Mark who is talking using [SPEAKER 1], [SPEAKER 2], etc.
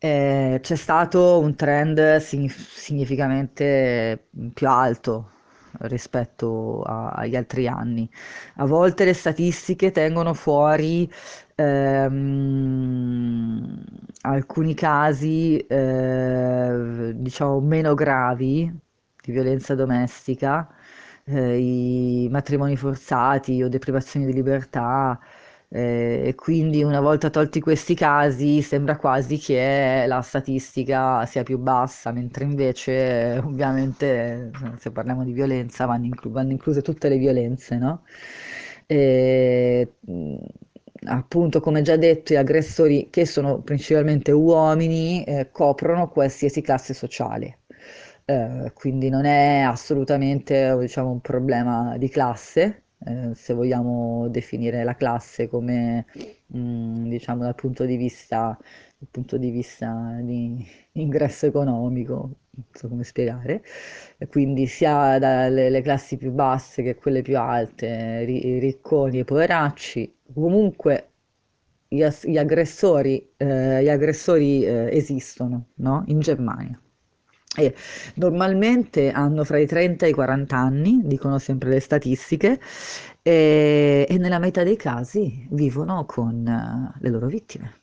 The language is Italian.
[SPEAKER 1] C'è stato un trend significativamente più alto rispetto agli altri anni. A volte le statistiche tengono fuori alcuni casi, diciamo, meno gravi di violenza domestica, i matrimoni forzati o deprivazioni di libertà. E quindi una volta tolti questi casi sembra quasi che la statistica sia più bassa, mentre invece ovviamente se parliamo di violenza vanno incluse tutte le violenze, no? E, appunto, come già detto, gli aggressori, che sono principalmente uomini, coprono qualsiasi classe sociale. Quindi non è assolutamente, diciamo, un problema di classe, se vogliamo definire la classe come, diciamo, dal punto di vista di ingresso economico, non so come spiegare. E quindi sia dalle le classi più basse che quelle più alte, i ricconi e i poveracci, comunque gli aggressori esistono, no? In Germania. E normalmente hanno fra i 30 e i 40 anni, dicono sempre le statistiche, e nella metà dei casi vivono con le loro vittime.